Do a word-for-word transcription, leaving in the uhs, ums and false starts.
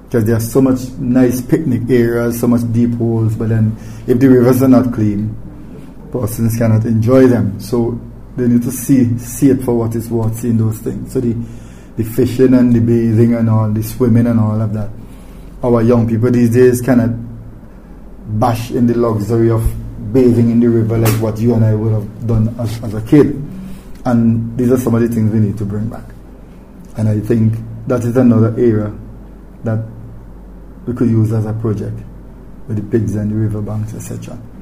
because there are so much nice picnic areas, so much deep holes, but then if the rivers are not clean, persons cannot enjoy them. So they need to see see it for what it's worth, seeing those things. So the, the fishing and the bathing and all, the swimming and all of that. Our young people these days cannot bash in the luxury of bathing in the river like what you and I would have done as, as a kid. And these are some of the things we need to bring back. And I think that is another area that we could use as a project with the pigs and the riverbanks, et cetera.